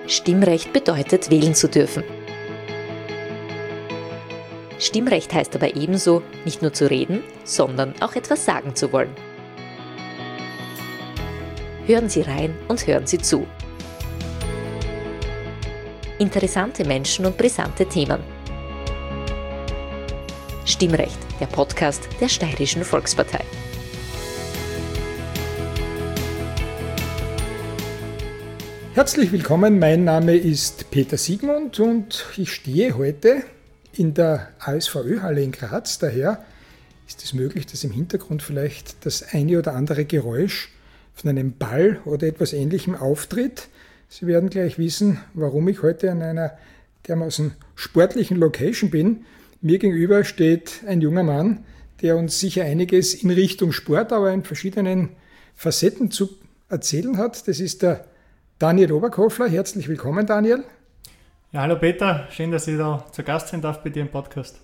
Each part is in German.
Stimmrecht bedeutet, wählen zu dürfen. Stimmrecht heißt aber ebenso, nicht nur zu reden, sondern auch etwas sagen zu wollen. Hören Sie rein und hören Sie zu. Interessante Menschen und brisante Themen. Stimmrecht, der Podcast der Steirischen Volkspartei. Herzlich willkommen, mein Name ist Peter Siegmund und ich stehe heute in der ASVÖ-Halle in Graz. Daher ist es möglich, dass im Hintergrund vielleicht das eine oder andere Geräusch von einem Ball oder etwas Ähnlichem auftritt. Sie werden gleich wissen, warum ich heute an einer dermaßen sportlichen Location bin. Mir gegenüber steht ein junger Mann, der uns sicher einiges in Richtung Sport, aber in verschiedenen Facetten zu erzählen hat. Das ist der Daniel Oberkofler. Herzlich willkommen, Daniel. Ja, hallo Peter, schön, dass ich da zu Gast sein darf bei dir im Podcast.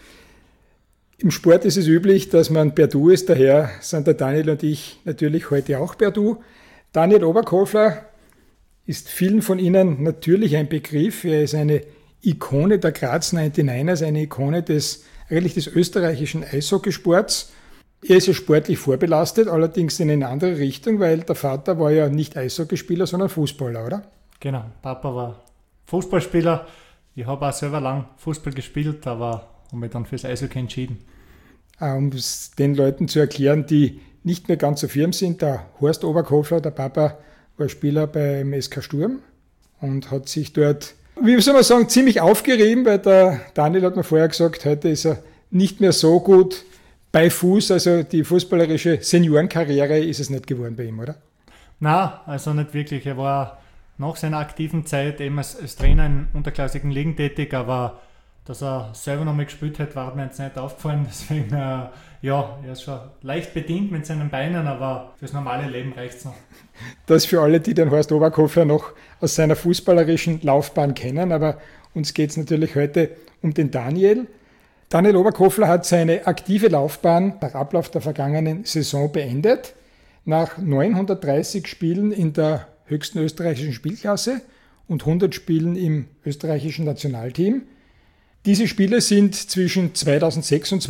Im Sport ist es üblich, dass man per Du ist, daher sind der Daniel und ich natürlich heute auch per Du. Daniel Oberkofler ist vielen von Ihnen natürlich ein Begriff. Er ist eine Ikone der Graz 99ers, eine Ikone des österreichischen Eishockeysports. Er ist ja sportlich vorbelastet, allerdings in eine andere Richtung, weil der Vater war ja nicht Eishockeyspieler, sondern Fußballer, oder? Genau, Papa war Fußballspieler. Ich habe auch selber lang Fußball gespielt, aber habe mich dann fürs Eishockey entschieden. Um es den Leuten zu erklären, die nicht mehr ganz so firm sind, der Horst Oberkofler, der Papa, war Spieler beim SK Sturm und hat sich dort, wie soll man sagen, ziemlich aufgerieben, weil der Daniel hat mir vorher gesagt, heute ist er nicht mehr so gut bei Fuß, also die fußballerische Seniorenkarriere ist es nicht geworden bei ihm, oder? Nein, also nicht wirklich. Er war nach seiner aktiven Zeit eben als Trainer in unterklassigen Ligen tätig, aber dass er selber noch mal gespielt hat, war mir jetzt nicht aufgefallen. Deswegen, er ist schon leicht bedient mit seinen Beinen, aber fürs normale Leben reicht es noch. Das für alle, die den Horst Oberkofler noch aus seiner fußballerischen Laufbahn kennen, aber uns geht es natürlich heute um den Daniel. Daniel Oberkofler hat seine aktive Laufbahn nach Ablauf der vergangenen Saison beendet. Nach 930 Spielen in der höchsten österreichischen Spielklasse und 100 Spielen im österreichischen Nationalteam. Diese Spiele sind zwischen 2006 und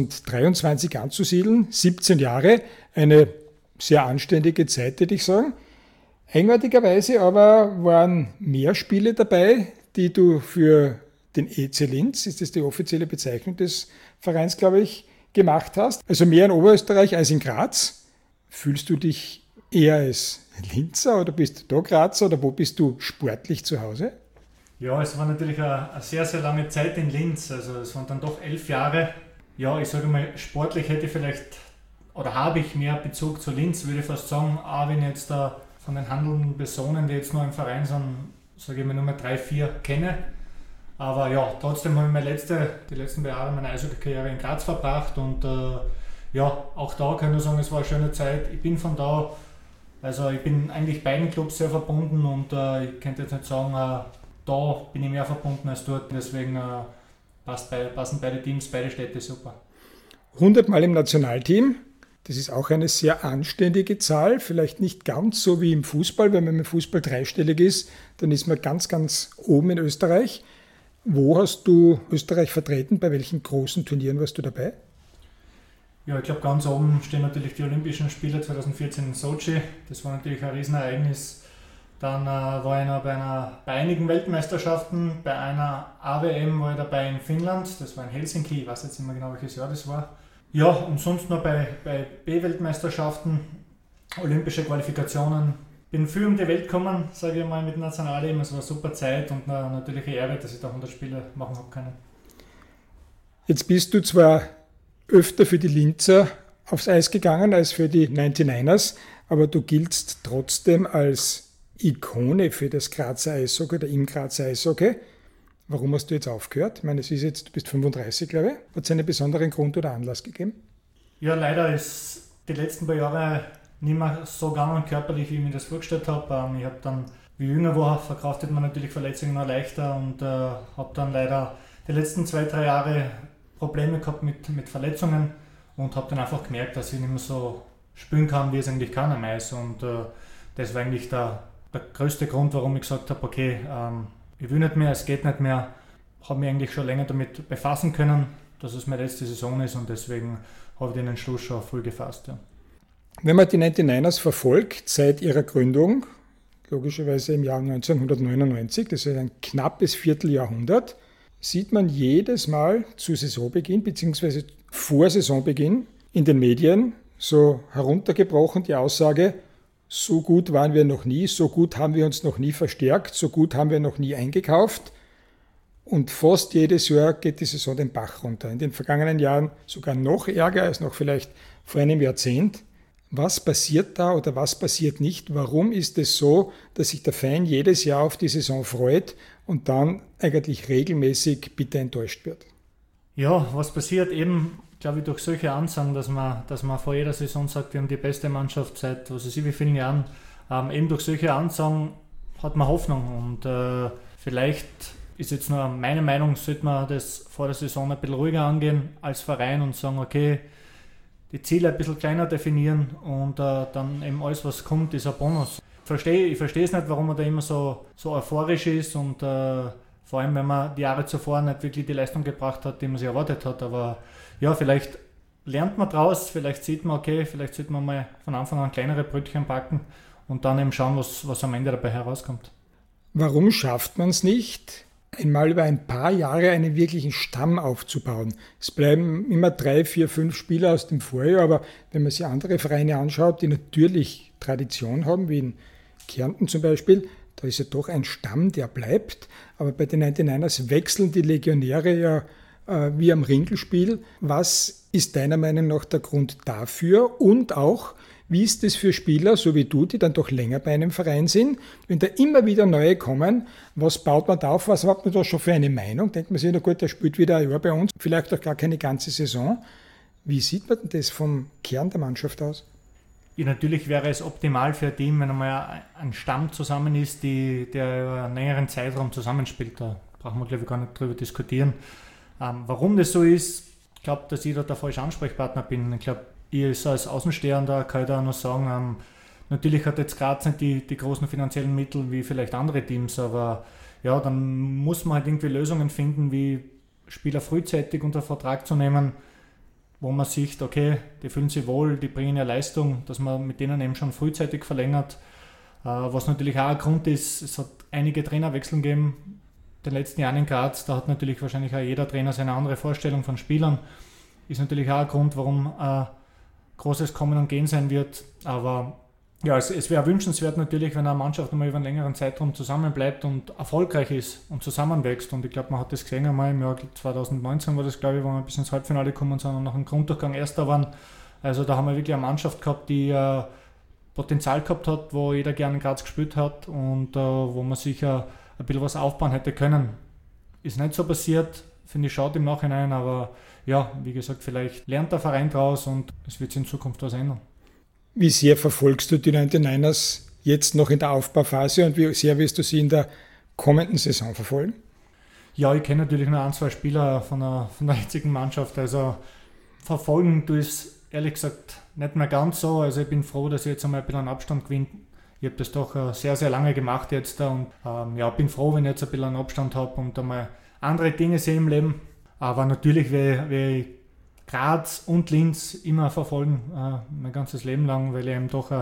2023 anzusiedeln, 17 Jahre, eine sehr anständige Zeit, würde ich sagen. Eigenartigerweise aber waren mehr Spiele dabei, die du für den EC Linz, ist das die offizielle Bezeichnung des Vereins, glaube ich, gemacht hast. Also mehr in Oberösterreich als in Graz. Fühlst du dich eher als Linzer oder bist du da Grazer oder wo bist du sportlich zu Hause? Ja, es war natürlich eine sehr, sehr lange Zeit in Linz. Also es waren dann doch 11 Jahre. Ja, ich sage mal, sportlich hätte ich vielleicht, oder habe ich mehr Bezug zu Linz, würde ich fast sagen. Auch wenn ich jetzt da von den handelnden Personen, die jetzt noch im Verein sind, sage ich mal, nur mal 3, 4 kenne. Aber ja, trotzdem habe ich die letzten Jahre meiner Eishockey-Karriere in Graz verbracht und auch da kann ich sagen, es war eine schöne Zeit. Ich bin von da, also ich bin eigentlich beiden Clubs sehr verbunden und ich könnte jetzt nicht sagen, da bin ich mehr verbunden als dort, deswegen passen beide Teams, beide Städte super. 100 Mal im Nationalteam, das ist auch eine sehr anständige Zahl, vielleicht nicht ganz so wie im Fußball, wenn man im Fußball dreistellig ist, dann ist man ganz, ganz oben in Österreich. Wo hast du Österreich vertreten? Bei welchen großen Turnieren warst du dabei? Ja, ich glaube, ganz oben stehen natürlich die Olympischen Spiele 2014 in Sochi. Das war natürlich ein Riesenereignis. Dann war ich noch bei einigen Weltmeisterschaften. Bei einer AWM war ich dabei in Finnland. Das war in Helsinki. Ich weiß jetzt nicht mehr genau, welches Jahr das war. Ja, und sonst noch bei B-Weltmeisterschaften, olympische Qualifikationen. Bin viel um die Welt gekommen, sage ich mal, mit dem Nationalteam. Es war eine super Zeit und natürlich eine Ehre, dass ich da 100 Spiele machen habe können. Jetzt bist du zwar öfter für die Linzer aufs Eis gegangen als für die 99ers, aber du giltst trotzdem als Ikone für das Grazer Eishockey oder im Grazer Eishockey. Warum hast du jetzt aufgehört? Ich meine, du bist 35, glaube ich. Hat es einen besonderen Grund oder Anlass gegeben? Ja, leider ist die letzten paar Jahre nicht mehr so gegangen körperlich, wie ich mir das vorgestellt habe. Ich habe dann, wie ich jünger war, verkraftet man natürlich Verletzungen noch leichter und habe dann leider die letzten 2-3 Jahre Probleme gehabt mit Verletzungen und habe dann einfach gemerkt, dass ich nicht mehr so spielen kann, wie es eigentlich kann am Eis. Und das war eigentlich der der größte Grund, warum ich gesagt habe, okay, ich will nicht mehr, es geht nicht mehr, habe mich eigentlich schon länger damit befassen können, dass es meine letzte Saison ist und deswegen habe ich den Entschluss schon früh gefasst. Ja. Wenn man die 99ers verfolgt, seit ihrer Gründung, logischerweise im Jahr 1999, das ist ein knappes Vierteljahrhundert, sieht man jedes Mal zu Saisonbeginn bzw. vor Saisonbeginn in den Medien so heruntergebrochen die Aussage, so gut waren wir noch nie, so gut haben wir uns noch nie verstärkt, so gut haben wir noch nie eingekauft. Und fast jedes Jahr geht die Saison den Bach runter. In den vergangenen Jahren sogar noch ärger als noch vielleicht vor einem Jahrzehnt. Was passiert da oder was passiert nicht? Warum ist es so, dass sich der Fan jedes Jahr auf die Saison freut und dann eigentlich regelmäßig bitter enttäuscht wird? Ja, was passiert eben, glaube ich, durch solche Ansagen, dass man vor jeder Saison sagt, wir haben die beste Mannschaft seit was weiß ich wie vielen Jahren. Eben durch solche Ansagen hat man Hoffnung und vielleicht ist jetzt nur meine Meinung, sollte man das vor der Saison ein bisschen ruhiger angehen als Verein und sagen, okay, die Ziele ein bisschen kleiner definieren und dann eben alles, was kommt, ist ein Bonus. Ich verstehe es nicht, warum man da immer so euphorisch ist und vor allem, wenn man die Jahre zuvor nicht wirklich die Leistung gebracht hat, die man sich erwartet hat. Aber ja, vielleicht lernt man draus, vielleicht sieht man, okay, vielleicht sollte man mal von Anfang an kleinere Brötchen backen und dann eben schauen, was am Ende dabei herauskommt. Warum schafft man es nicht, einmal über ein paar Jahre einen wirklichen Stamm aufzubauen? Es bleiben immer 3, 4, 5 Spieler aus dem Vorjahr, aber wenn man sich andere Vereine anschaut, die natürlich Tradition haben, wie in Kärnten zum Beispiel, da ist ja doch ein Stamm, der bleibt. Aber bei den 99ers wechseln die Legionäre ja wie am Ringelspiel. Was ist deiner Meinung nach der Grund dafür? Und auch, wie ist es für Spieler, so wie du, die dann doch länger bei einem Verein sind, wenn da immer wieder neue kommen, was baut man da auf? Was hat man da schon für eine Meinung? Denkt man sich, na gut, der spielt wieder ein Jahr bei uns, vielleicht auch gar keine ganze Saison. Wie sieht man denn das vom Kern der Mannschaft aus? Ja, natürlich wäre es optimal für ein Team, wenn einmal ein Stamm zusammen ist, der über einen längeren Zeitraum zusammenspielt. Da brauchen wir, glaube ich, gar nicht drüber diskutieren. Warum das so ist, ich glaube, dass ich da der falsche Ansprechpartner bin. Ich glaube, ich als Außenstehender kann ich da noch sagen, natürlich hat jetzt Graz nicht die großen finanziellen Mittel wie vielleicht andere Teams, aber ja, dann muss man halt irgendwie Lösungen finden, wie Spieler frühzeitig unter Vertrag zu nehmen, wo man sieht, okay, die fühlen sich wohl, die bringen ja Leistung, dass man mit denen eben schon frühzeitig verlängert. Was natürlich auch ein Grund ist, es hat einige Trainerwechsel gegeben in den letzten Jahren in Graz, da hat natürlich wahrscheinlich auch jeder Trainer seine andere Vorstellung von Spielern. Ist natürlich auch ein Grund, warum großes Kommen und Gehen sein wird, aber ja, es wäre wünschenswert natürlich, wenn eine Mannschaft einmal über einen längeren Zeitraum zusammenbleibt und erfolgreich ist und zusammenwächst. Und ich glaube, man hat das gesehen einmal im Jahr 2019 war das, glaube ich, wo wir bis ins Halbfinale gekommen sind und nach dem Grunddurchgang Erster waren. Also da haben wir wirklich eine Mannschaft gehabt, die Potenzial gehabt hat, wo jeder gerne in Graz gespielt hat und wo man sicher ein bisschen was aufbauen hätte können. Ist nicht so passiert, finde ich schade im Nachhinein, aber ja, wie gesagt, vielleicht lernt der Verein draus und es wird sich in Zukunft was ändern. Wie sehr verfolgst du die 99ers jetzt noch in der Aufbauphase und wie sehr wirst du sie in der kommenden Saison verfolgen? Ja, ich kenne natürlich nur 1, 2 Spieler von der jetzigen Mannschaft, also verfolgen tue ich es ehrlich gesagt nicht mehr ganz so, also ich bin froh, dass ich jetzt einmal ein bisschen einen Abstand gewinne. Ich habe das doch sehr, sehr lange gemacht jetzt da und bin froh, wenn ich jetzt ein bisschen einen Abstand habe und einmal andere Dinge sehe im Leben, aber natürlich werde ich Graz und Linz immer verfolgen, mein ganzes Leben lang, weil ich eben doch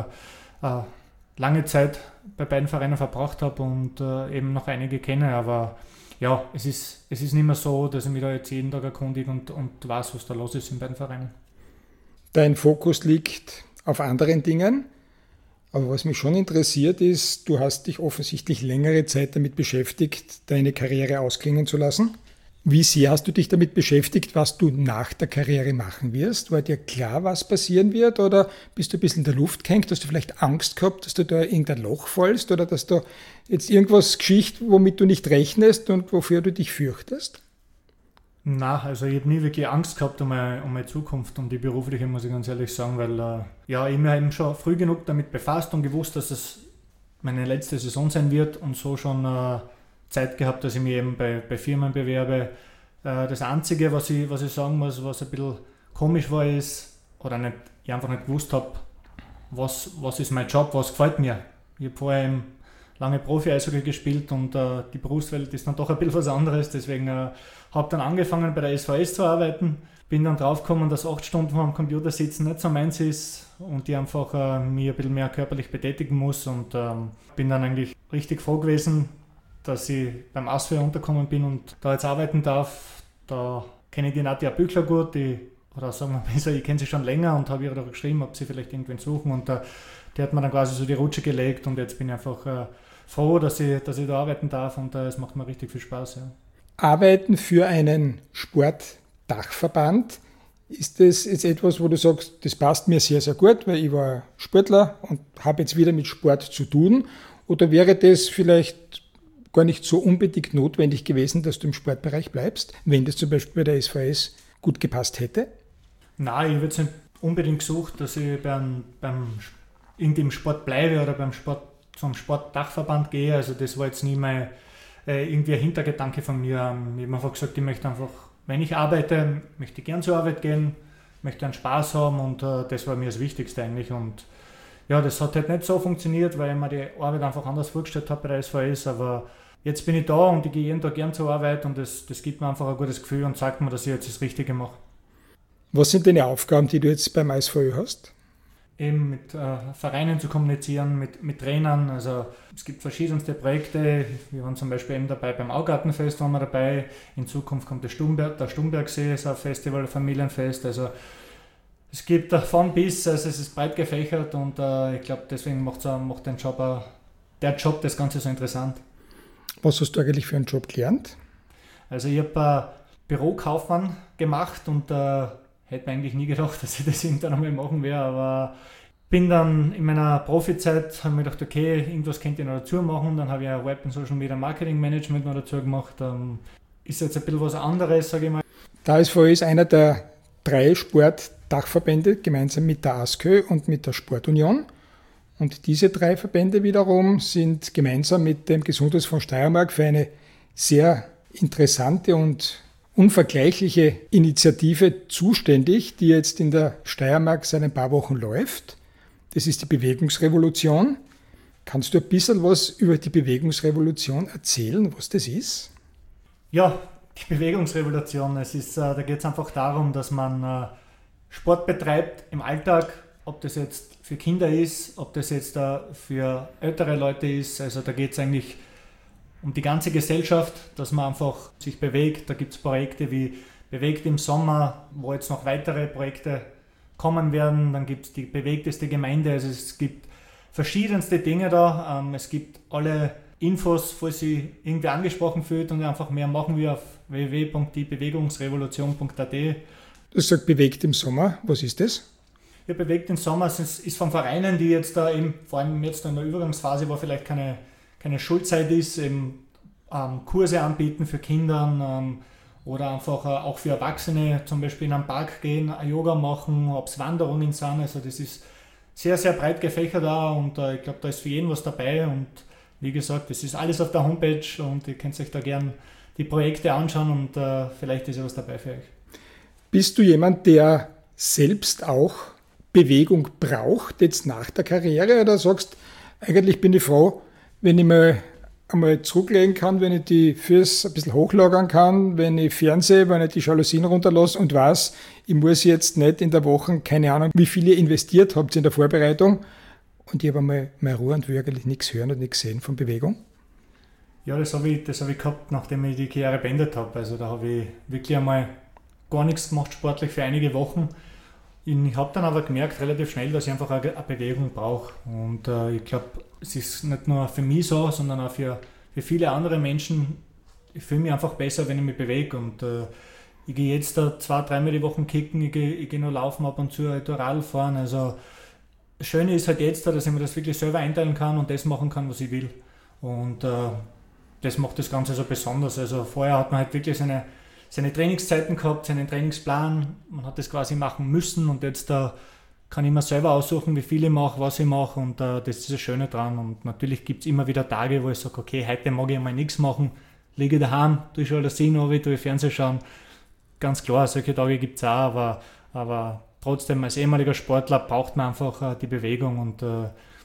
lange Zeit bei beiden Vereinen verbracht habe und eben noch einige kenne. Aber ja, es ist nicht mehr so, dass ich mich da jetzt jeden Tag erkundige und weiß, was da los ist in beiden Vereinen. Dein Fokus liegt auf anderen Dingen, aber was mich schon interessiert ist, du hast dich offensichtlich längere Zeit damit beschäftigt, deine Karriere ausklingen zu lassen. Wie sehr hast du dich damit beschäftigt, was du nach der Karriere machen wirst? War dir klar, was passieren wird? Oder bist du ein bisschen in der Luft gehängt? Hast du vielleicht Angst gehabt, dass du da in irgendein Loch fällst? Oder dass da jetzt irgendwas geschieht, womit du nicht rechnest und wofür du dich fürchtest? Nein, also ich habe nie wirklich Angst gehabt um meine Zukunft, um die berufliche, muss ich ganz ehrlich sagen, weil ich mich eben schon früh genug damit befasst und gewusst, dass es meine letzte Saison sein wird und so schon Zeit gehabt, dass ich mich eben bei Firmen bewerbe. Das Einzige, was ich sagen muss, was ein bisschen komisch war, ist, ich einfach nicht gewusst habe, was ist mein Job, was gefällt mir. Ich habe vorher eben lange Profi-Eishockey gespielt und die Berufswelt ist dann doch ein bisschen was anderes. Deswegen habe dann angefangen bei der SVS zu arbeiten. Bin dann draufgekommen, dass 8 Stunden vor dem Computer sitzen nicht so meins ist und ich einfach mich ein bisschen mehr körperlich betätigen muss und bin dann eigentlich richtig froh gewesen, dass ich beim ASFIA untergekommen bin und da jetzt arbeiten darf. Da kenne ich die Nadja Büchler gut, oder sagen wir besser, ich kenne sie schon länger und habe ihr da geschrieben, ob sie vielleicht irgendwen suchen und die hat mir dann quasi so die Rutsche gelegt und jetzt bin ich einfach froh, dass ich da arbeiten darf und es macht mir richtig viel Spaß. Ja. Arbeiten für einen Sportdachverband, ist das jetzt etwas, wo du sagst, das passt mir sehr, sehr gut, weil ich war Sportler und habe jetzt wieder mit Sport zu tun, oder wäre das vielleicht gar nicht so unbedingt notwendig gewesen, dass du im Sportbereich bleibst, wenn das zum Beispiel bei der SVS gut gepasst hätte? Nein, ich habe jetzt nicht unbedingt gesucht, dass ich in dem Sport bleibe oder zum Sportdachverband gehe. Also das war jetzt nie irgendwie ein Hintergedanke von mir. Ich habe einfach gesagt, ich möchte einfach, wenn ich arbeite, möchte ich gern zur Arbeit gehen, möchte einen Spaß haben und das war mir das Wichtigste eigentlich. Und ja, das hat halt nicht so funktioniert, weil ich mir die Arbeit einfach anders vorgestellt habe bei der SVS, aber jetzt bin ich da und ich gehe jeden Tag gern zur Arbeit und das gibt mir einfach ein gutes Gefühl und sagt mir, dass ich jetzt das Richtige mache. Was sind deine Aufgaben, die du jetzt beim ASVÖ hast? Eben mit Vereinen zu kommunizieren, mit Trainern. Also es gibt verschiedenste Projekte. Wir waren zum Beispiel eben dabei beim Augartenfest, waren wir dabei. In Zukunft kommt der Stumbergsee, ist ein Festival, ein Familienfest. Also es gibt von bis, also es ist breit gefächert und ich glaube, deswegen macht der Job das Ganze so interessant. Was hast du eigentlich für einen Job gelernt? Also ich habe Bürokaufmann gemacht und hätte mir eigentlich nie gedacht, dass ich das irgendwann einmal machen werde, aber bin dann in meiner Profizeit, habe mir gedacht, okay, irgendwas könnte ich noch dazu machen, dann habe ich ein Web- und Social Media Marketing Management noch dazu gemacht. Ist jetzt ein bisschen was anderes, sage ich mal. Der ASV ist einer der 3 Sportdachverbände, gemeinsam mit der ASKÖ und mit der Sportunion. Und diese 3 Verbände wiederum sind gemeinsam mit dem Gesundheitsfonds Steiermark für eine sehr interessante und unvergleichliche Initiative zuständig, die jetzt in der Steiermark seit ein paar Wochen läuft. Das ist die Bewegungsrevolution. Kannst du ein bisschen was über die Bewegungsrevolution erzählen, was das ist? Ja, die Bewegungsrevolution, da geht es einfach darum, dass man Sport betreibt im Alltag, ob das jetzt für Kinder ist, ob das jetzt für ältere Leute ist. Also da geht es eigentlich um die ganze Gesellschaft, dass man einfach sich bewegt. Da gibt es Projekte wie Bewegt im Sommer, wo jetzt noch weitere Projekte kommen werden. Dann gibt es die bewegteste Gemeinde. Also es gibt verschiedenste Dinge da. Es gibt alle Infos, falls Sie irgendwie angesprochen fühlt und einfach mehr machen wir auf www.diebewegungsrevolution.at. Du sagst Bewegt im Sommer. Was ist das? Ja, Bewegt im Sommer ist von Vereinen, die jetzt da eben, vor allem jetzt in der Übergangsphase, wo vielleicht keine Schulzeit ist, eben Kurse anbieten für Kinder oder einfach auch für Erwachsene, zum Beispiel in einen Park gehen, Yoga machen, ob es Wanderungen sind. Also das ist sehr, sehr breit gefächert da und ich glaube, da ist für jeden was dabei und wie gesagt, das ist alles auf der Homepage und ihr könnt euch da gern die Projekte anschauen und vielleicht ist ja was dabei für euch. Bist du jemand, der selbst auch Bewegung braucht, jetzt nach der Karriere, oder sagst, eigentlich bin ich froh, wenn ich mal einmal zurücklegen kann, wenn ich die Füße ein bisschen hochlagern kann, wenn ich fernsehe, wenn ich die Jalousien runterlasse und weiß, ich muss jetzt nicht in der Woche, keine Ahnung, wie viel ihr investiert habt in der Vorbereitung und ich habe einmal Ruhe und will eigentlich nichts hören und nichts sehen von Bewegung? Ja, das hab ich gehabt, nachdem ich die Karriere beendet habe. Also da habe ich wirklich einmal gar nichts gemacht sportlich für einige Wochen. Ich habe dann aber gemerkt, relativ schnell, dass ich einfach eine Bewegung brauche. Und ich glaube, es ist nicht nur für mich so, sondern auch für viele andere Menschen. Ich fühle mich einfach besser, wenn ich mich bewege. Und ich gehe jetzt 2-3 Mal die Woche kicken, ich gehe nur laufen ab und zu, ich gehe Radl fahren. Also das Schöne ist halt jetzt, dass ich mir das wirklich selber einteilen kann und das machen kann, was ich will. Und das macht das Ganze so besonders. Also vorher hat man halt wirklich seine Trainingszeiten gehabt, seinen Trainingsplan, man hat das quasi machen müssen und jetzt kann ich mir selber aussuchen, wie viel ich mache, was ich mache und das ist das Schöne dran. Und natürlich gibt es immer wieder Tage, wo ich sage, okay, heute mag ich mal nichts machen, liege daheim, tue ich Jalousien runter, tue ich Fernsehen schauen. Ganz klar, solche Tage gibt es auch, aber trotzdem als ehemaliger Sportler braucht man einfach die Bewegung und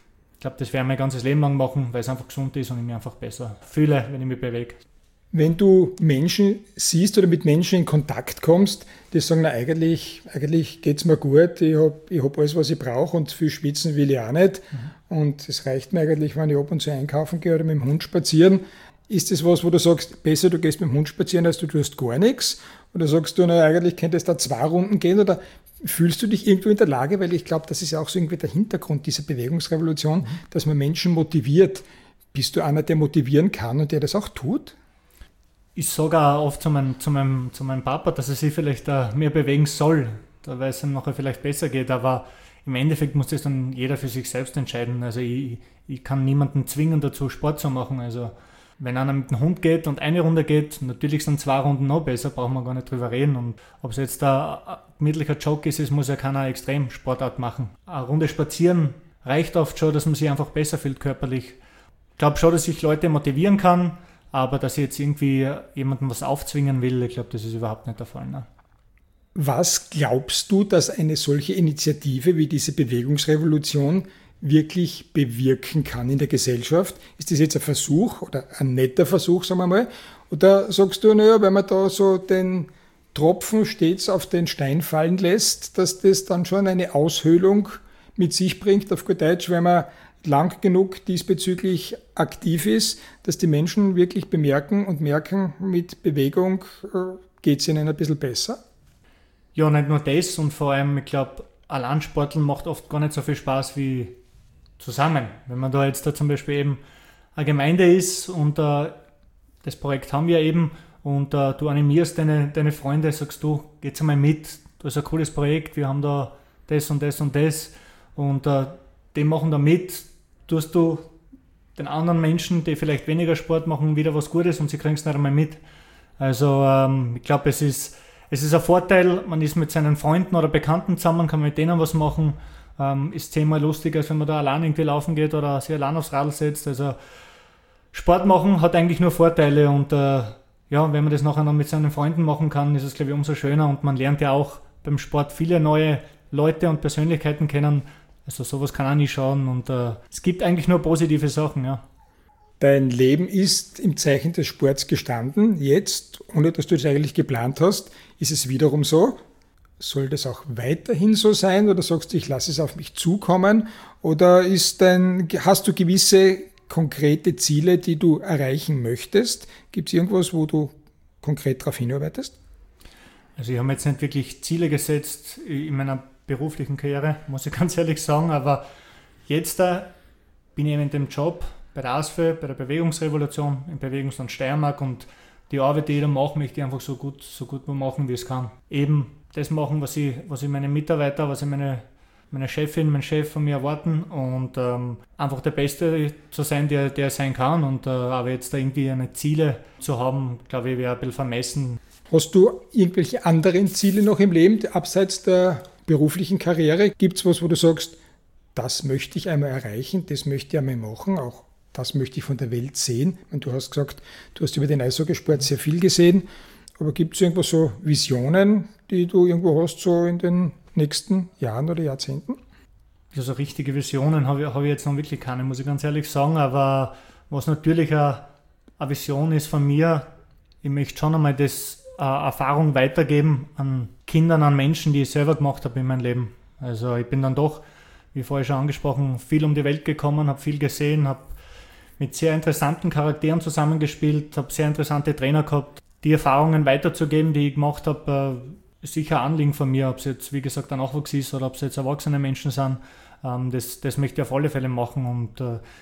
glaube, das werde ich mein ganzes Leben lang machen, weil es einfach gesund ist und ich mich einfach besser fühle, wenn ich mich bewege. Wenn du Menschen siehst oder mit Menschen in Kontakt kommst, die sagen, na, eigentlich geht es mir gut, ich hab alles, was ich brauche und viel schwitzen will ich auch nicht. Und es reicht mir eigentlich, wenn ich ab und zu einkaufen gehe oder mit dem Hund spazieren. Ist das was, wo du sagst, besser du gehst mit dem Hund spazieren, als du tust gar nichts? Oder sagst du, na, eigentlich könnte es da 2 Runden gehen? Oder fühlst du dich irgendwo in der Lage, weil ich glaube, das ist ja auch so irgendwie der Hintergrund dieser Bewegungsrevolution, dass man Menschen motiviert. Bist du einer, der motivieren kann und der das auch tut? Ich sage auch oft zu meinem Papa, dass er sich vielleicht mehr bewegen soll, weil es ihm nachher vielleicht besser geht, aber im Endeffekt muss das dann jeder für sich selbst entscheiden. Also ich kann niemanden zwingen dazu, Sport zu machen. Also wenn einer mit dem Hund geht und eine Runde geht, natürlich sind 2 Runden noch besser, brauchen wir gar nicht drüber reden. Und ob es jetzt ein gemütlicher Jog ist, es muss ja keiner Extremsportart machen. Eine Runde spazieren reicht oft schon, dass man sich einfach besser fühlt körperlich. Ich glaube schon, dass ich Leute motivieren kann, aber dass ich jetzt irgendwie jemandem was aufzwingen will, ich glaube, das ist überhaupt nicht der Fall. Ne? Was glaubst du, dass eine solche Initiative wie diese Bewegungsrevolution wirklich bewirken kann in der Gesellschaft? Ist das jetzt ein Versuch oder ein netter Versuch, sagen wir mal? Oder sagst du, naja, wenn man da so den Tropfen stets auf den Stein fallen lässt, dass das dann schon eine Aushöhlung mit sich bringt, auf gut Deutsch, wenn man lang genug diesbezüglich aktiv ist, dass die Menschen wirklich bemerken und merken, mit Bewegung geht es ihnen ein bisschen besser? Ja, nicht nur das und vor allem, ich glaube, allein Sporteln macht oft gar nicht so viel Spaß wie zusammen. Wenn man da jetzt zum Beispiel eben eine Gemeinde ist und das Projekt haben wir eben und du animierst deine Freunde, sagst du, geht's einmal mit, das ist ein cooles Projekt, wir haben da das und das und das und die machen da mit, tust du den anderen Menschen, die vielleicht weniger Sport machen, wieder was Gutes und sie kriegen es nicht einmal mit. Also ich glaube, es ist ein Vorteil, man ist mit seinen Freunden oder Bekannten zusammen, kann mit denen was machen, ist 10-mal lustiger, als wenn man da allein irgendwie laufen geht oder sich allein aufs Radl setzt. Also Sport machen hat eigentlich nur Vorteile und wenn man das nachher noch mit seinen Freunden machen kann, ist es, glaube ich, umso schöner und man lernt ja auch beim Sport viele neue Leute und Persönlichkeiten kennen. Also sowas kann auch nie schaden und es gibt eigentlich nur positive Sachen, ja. Dein Leben ist im Zeichen des Sports gestanden. Jetzt, ohne dass du es eigentlich geplant hast, ist es wiederum so. Soll das auch weiterhin so sein oder sagst du, ich lasse es auf mich zukommen? Oder hast du gewisse konkrete Ziele, die du erreichen möchtest? Gibt es irgendwas, wo du konkret darauf hinarbeitest? Also ich habe mir jetzt nicht wirklich Ziele gesetzt in meiner beruflichen Karriere, muss ich ganz ehrlich sagen, aber jetzt bin ich eben in dem Job bei der ASFE, bei der Bewegungsrevolution im Bewegungsland Steiermark und die Arbeit, die ich da mache, möchte ich einfach so gut machen, wie es kann. Eben das machen, was ich meine Mitarbeiter, was ich meine Chefin, mein Chef von mir erwarten und einfach der Beste zu sein, der sein kann und aber jetzt da irgendwie eine Ziele zu haben, glaube ich, wäre ein bisschen vermessen. Hast du irgendwelche anderen Ziele noch im Leben, abseits der beruflichen Karriere? Gibt es was, wo du sagst, das möchte ich einmal erreichen, das möchte ich einmal machen, auch das möchte ich von der Welt sehen? Und du hast gesagt, du hast über den Eishockeysport sehr viel gesehen, aber gibt es irgendwo so Visionen, die du irgendwo hast, so in den nächsten Jahren oder Jahrzehnten? Ja, so richtige Visionen habe ich jetzt noch wirklich keine, muss ich ganz ehrlich sagen, aber was natürlich eine Vision ist von mir, ich möchte schon einmal das Erfahrung weitergeben an Kindern, an Menschen, die ich selber gemacht habe in meinem Leben. Also ich bin dann doch, wie vorher schon angesprochen, viel um die Welt gekommen, habe viel gesehen, habe mit sehr interessanten Charakteren zusammengespielt, habe sehr interessante Trainer gehabt. Die Erfahrungen weiterzugeben, die ich gemacht habe, ist sicher ein Anliegen von mir, ob es jetzt, wie gesagt, ein Nachwuchs ist oder ob es jetzt erwachsene Menschen sind. Das möchte ich auf alle Fälle machen und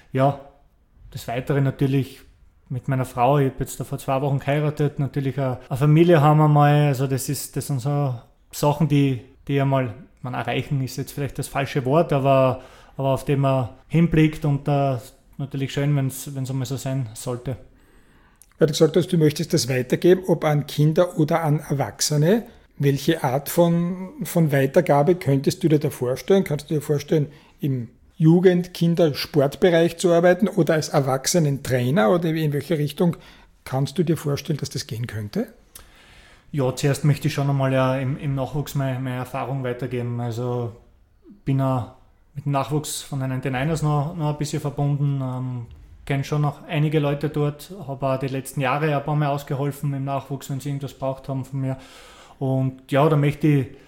das Weitere natürlich mit meiner Frau, ich habe jetzt vor 2 Wochen geheiratet, natürlich eine Familie haben wir mal, also das sind so Sachen, die einmal, man erreichen ist jetzt vielleicht das falsche Wort, aber auf die man hinblickt und natürlich schön, wenn es einmal so sein sollte. Weil du gesagt hast, du möchtest das weitergeben, ob an Kinder oder an Erwachsene. Welche Art von Weitergabe könntest du dir da vorstellen? Kannst du dir vorstellen, im Jugend-, Kinder-, Sportbereich zu arbeiten oder als Erwachsenen-Trainer oder in welche Richtung kannst du dir vorstellen, dass das gehen könnte? Ja, zuerst möchte ich schon einmal im Nachwuchs meine Erfahrung weitergeben. Also bin mit dem Nachwuchs von den Niners noch ein bisschen verbunden. Kenne schon noch einige Leute dort, habe auch die letzten Jahre ein paar Mal ausgeholfen im Nachwuchs, wenn sie irgendwas braucht haben von mir. Und ja, da möchte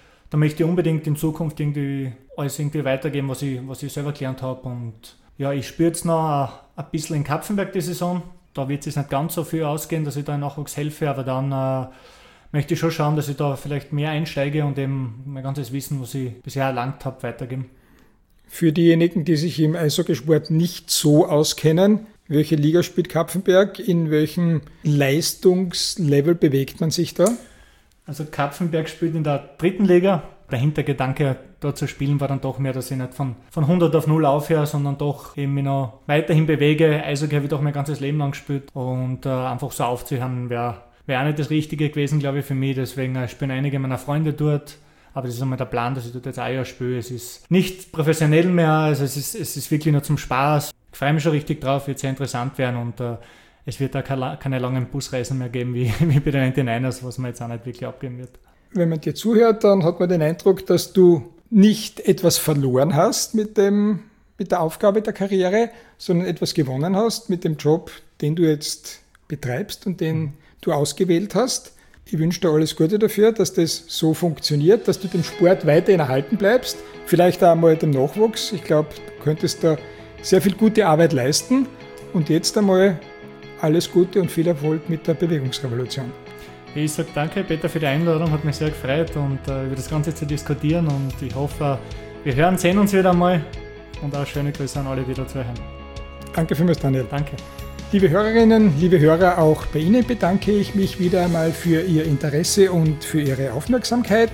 ich unbedingt in Zukunft alles weitergeben, was ich selber gelernt habe. Und ja, ich spüre jetzt noch ein bisschen in Kapfenberg die Saison. Da wird es nicht ganz so viel ausgehen, dass ich da im Nachwuchs helfe, aber dann möchte ich schon schauen, dass ich da vielleicht mehr einsteige und eben mein ganzes Wissen, was ich bisher erlangt habe, weitergeben. Für diejenigen, die sich im Eishockeysport nicht so auskennen, welche Liga spielt Kapfenberg? In welchem Leistungslevel bewegt man sich da? Also Kapfenberg spielt in der 3. Liga. Der Hintergedanke, dort zu spielen, war dann doch mehr, dass ich nicht von 100 auf 0 aufhöre, sondern doch eben mich noch weiterhin bewege. Eishockey habe ich doch mein ganzes Leben lang gespielt und einfach so aufzuhören wäre auch nicht das Richtige gewesen, glaube ich, für mich. Deswegen spielen einige meiner Freunde dort. Aber das ist einmal der Plan, dass ich dort jetzt ein Jahr spiele. Es ist nicht professionell mehr, also es ist wirklich nur zum Spaß. Ich freue mich schon richtig drauf, wird sehr interessant werden und es wird da keine langen Busreisen mehr geben wie bei den Niners, was man jetzt auch nicht wirklich abgeben wird. Wenn man dir zuhört, dann hat man den Eindruck, dass du nicht etwas verloren hast mit der Aufgabe der Karriere, sondern etwas gewonnen hast mit dem Job, den du jetzt betreibst und den du ausgewählt hast. Ich wünsche dir alles Gute dafür, dass das so funktioniert, dass du dem Sport weiterhin erhalten bleibst, vielleicht auch einmal dem Nachwuchs. Ich glaube, du könntest da sehr viel gute Arbeit leisten und jetzt einmal alles Gute und viel Erfolg mit der Bewegungsrevolution. Ich sage danke, Peter, für die Einladung, hat mich sehr gefreut und über das Ganze zu diskutieren und ich hoffe, wir sehen uns wieder einmal und auch schöne Grüße an alle, die da zuhören. Danke vielmals, Daniel. Danke. Liebe Hörerinnen, liebe Hörer, auch bei Ihnen bedanke ich mich wieder einmal für Ihr Interesse und für Ihre Aufmerksamkeit.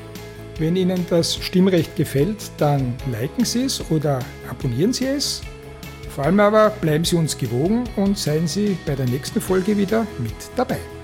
Wenn Ihnen das Stimmrecht gefällt, dann liken Sie es oder abonnieren Sie es. Vor allem aber bleiben Sie uns gewogen und seien Sie bei der nächsten Folge wieder mit dabei.